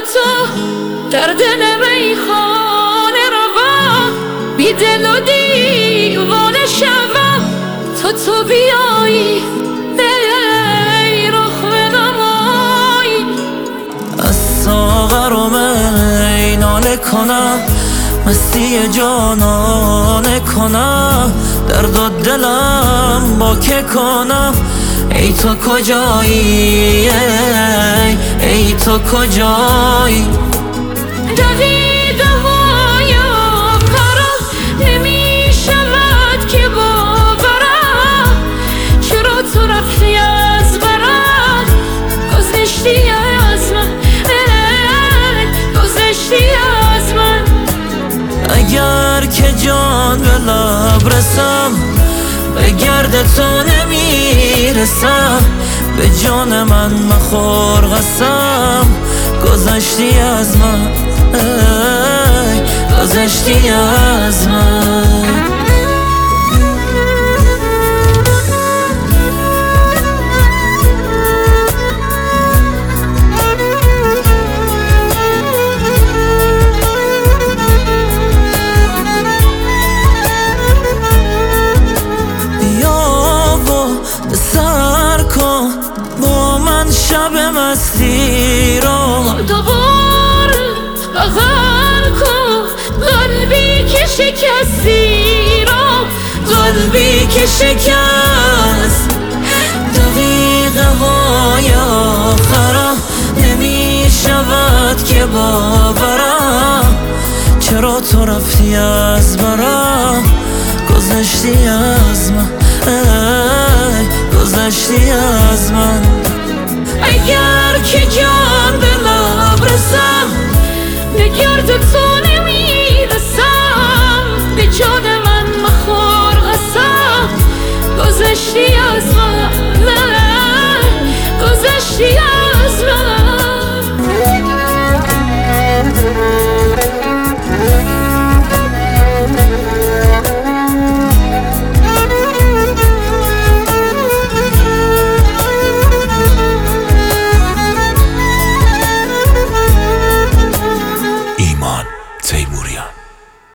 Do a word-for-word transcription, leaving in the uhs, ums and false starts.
تو در دل میخانه روم، بی دل و دیوانه شوم تا تو بیایی ای رخ بنمایی. از ساغر و می ناله کنم، مستی جانانه کنم، درد و دلم با که کنم. ای تو کجایی ای, ای تو کجایی؟ دقیقه های آخرم نمی شود که باورم، چرا تو رفتی از برم، گذشتی از من گذشتی از من. اگر که جان به لب رسم، به گرد تو نمیرسم، به جان من مخور قسم، گذشتی از من ای گذشتی از من. شب مستی رو دوباره بغل کن، قلبی که شکستی رو، قلبی که شکست. دقیقه های آخرم نمی شود که باورم، چرا تو رفتی از برم، گذشتی از من ای گذشتی از من. اگر که جان به لب رسم، به گرد تو نمیرسم، به جان من مخور قسم، گذشتی از من گذشتی از من.